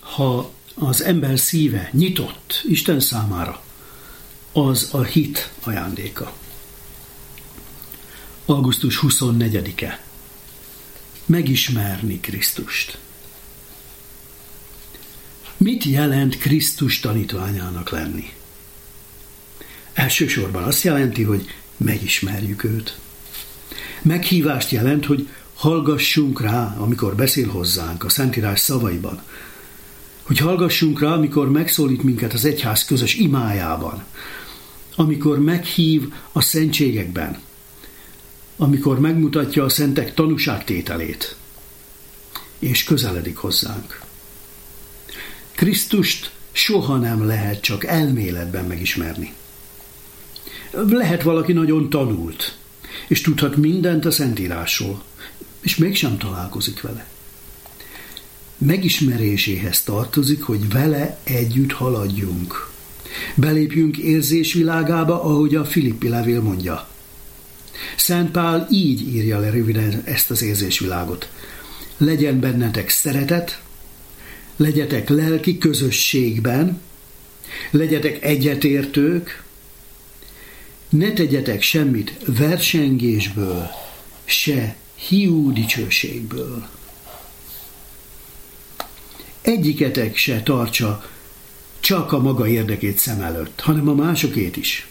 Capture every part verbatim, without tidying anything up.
Ha az ember szíve nyitott Isten számára, az a hit ajándéka. augusztus huszonnegyedike. Megismerni Krisztust. Mit jelent Krisztus tanítványának lenni? Elsősorban azt jelenti, hogy megismerjük őt. Meghívást jelent, hogy hallgassunk rá, amikor beszél hozzánk a Szentírás szavaiban. Hogy hallgassunk rá, amikor megszólít minket az egyház közös imájában. Amikor meghív a szentségekben. Amikor megmutatja a szentek tanúságtételét. És közeledik hozzánk. Krisztust soha nem lehet csak elméletben megismerni. Lehet valaki nagyon tanult, és tudhat mindent a Szentírásról, és mégsem találkozik vele. Megismeréséhez tartozik, hogy vele együtt haladjunk. Belépjünk érzésvilágába, ahogy a Filippi levél mondja. Szent Pál így írja le röviden ezt az érzésvilágot. Legyen bennetek szeretet, legyetek lelki közösségben, legyetek egyetértők, ne tegyetek semmit versengésből, se hiú dicsőségből. Egyiketek se tartsa csak a maga érdekét szem előtt, hanem a másokét is.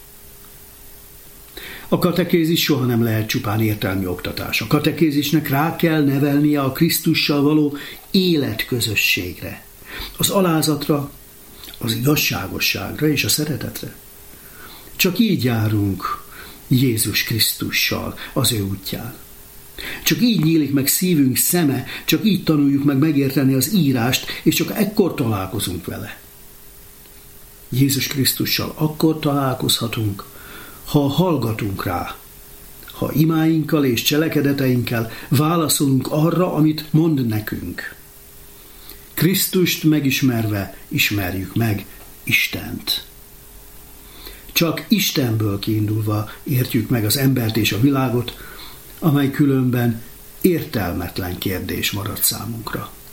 A katekézis soha nem lehet csupán értelmi oktatás. A katekézisnek rá kell nevelnie a Krisztussal való életközösségre, az alázatra, az igazságosságra és a szeretetre. Csak így járunk Jézus Krisztussal az ő útján. Csak így nyílik meg szívünk szeme, csak így tanuljuk meg megérteni az írást, és csak ekkor találkozunk vele. Jézus Krisztussal akkor találkozhatunk, ha hallgatunk rá, ha imáinkkal és cselekedeteinkkel válaszolunk arra, amit mond nekünk. Krisztust megismerve ismerjük meg Istent. Csak Istenből kiindulva értjük meg az embert és a világot, amely különben értelmetlen kérdés marad számunkra.